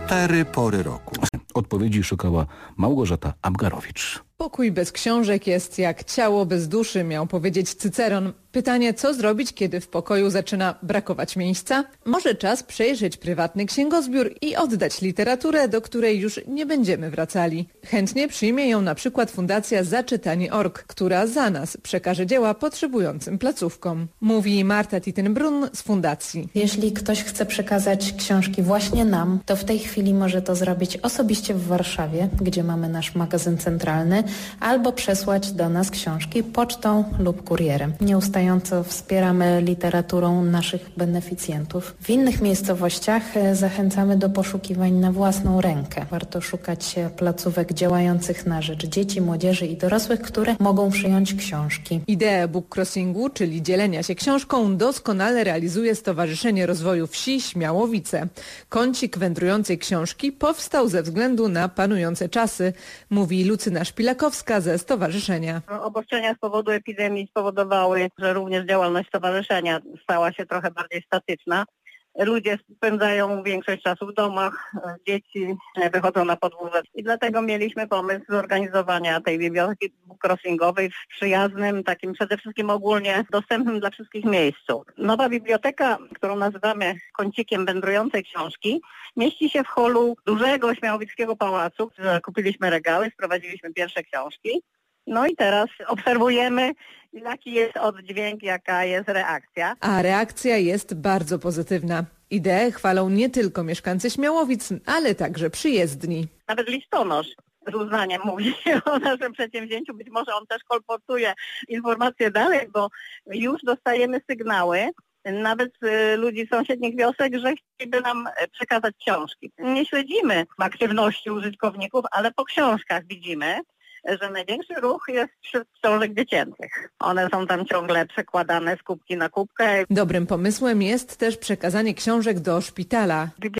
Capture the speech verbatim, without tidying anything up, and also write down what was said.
Cztery pory roku. Odpowiedzi szukała Małgorzata Abgarowicz. Pokój bez książek jest jak ciało bez duszy, miał powiedzieć Cyceron. Pytanie, co zrobić, kiedy w pokoju zaczyna brakować miejsca? Może czas przejrzeć prywatny księgozbiór i oddać literaturę, do której już nie będziemy wracali. Chętnie przyjmie ją na przykład Fundacja Zaczytanie kropka org, która za nas przekaże dzieła potrzebującym placówkom. Mówi Marta Tittenbrunn z Fundacji. Jeśli ktoś chce przekazać książki właśnie nam, to w tej chwili może to zrobić osobiście w Warszawie, gdzie mamy nasz magazyn centralny, albo przesłać do nas książki pocztą lub kurierem. Nieustająco wspieramy literaturą naszych beneficjentów. W innych miejscowościach zachęcamy do poszukiwań na własną rękę. Warto szukać placówek działających na rzecz dzieci, młodzieży i dorosłych, które mogą przyjąć książki. Ideę book crossingu, czyli dzielenia się książką, doskonale realizuje Stowarzyszenie Rozwoju Wsi Śmiałowice. Kącik wędrującej książki powstał ze względu na panujące czasy, mówi Lucyna Szpilakowska ze stowarzyszenia. Obostrzenia z powodu epidemii spowodowały, że również działalność stowarzyszenia stała się trochę bardziej statyczna. Ludzie spędzają większość czasu w domach, dzieci wychodzą na podwórze i dlatego mieliśmy pomysł zorganizowania tej biblioteki crossingowej w przyjaznym, takim przede wszystkim ogólnie dostępnym dla wszystkich miejscu. Nowa biblioteka, którą nazywamy kącikiem wędrującej książki, mieści się w holu dużego śmiałowickiego pałacu. Kupiliśmy regały, sprowadziliśmy pierwsze książki. No i teraz obserwujemy, jaki jest oddźwięk, jaka jest reakcja. A reakcja jest bardzo pozytywna. Ideę chwalą nie tylko mieszkańcy Śmiałowic, ale także przyjezdni. Nawet listonosz z uznaniem mówi o naszym przedsięwzięciu. Być może on też kolportuje informacje dalej, bo już dostajemy sygnały, nawet z ludzi z sąsiednich wiosek, że chcieliby nam przekazać książki. Nie śledzimy aktywności użytkowników, ale po książkach widzimy, że największy ruch jest wśród książek dziecięcych. One są tam ciągle przekładane z kubki na kubkę. Dobrym pomysłem jest też przekazanie książek do szpitala.